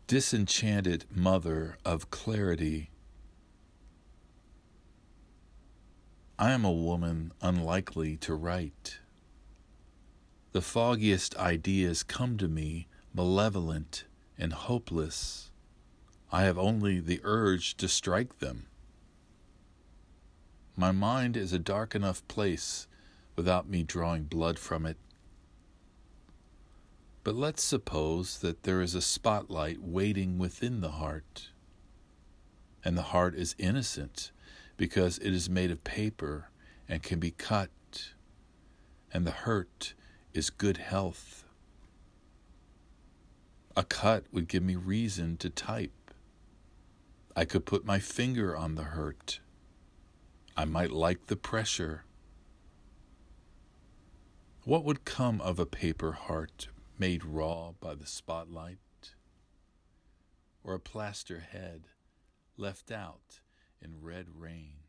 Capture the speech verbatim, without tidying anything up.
Disenchanted mother of clarity, I am a woman unlikely to write. The foggiest ideas come to me malevolent and hopeless. I have only the urge to strike them. My mind is a dark enough place without me drawing blood from it. But let's suppose that there is a spotlight waiting within the heart, and the heart is innocent because it is made of paper and can be cut, and the hurt is good health. A cut would give me reason to type. I could put my finger on the hurt. I might like the pressure. What would come of a paper heart made raw by the spotlight, or a plaster head left out in red rain?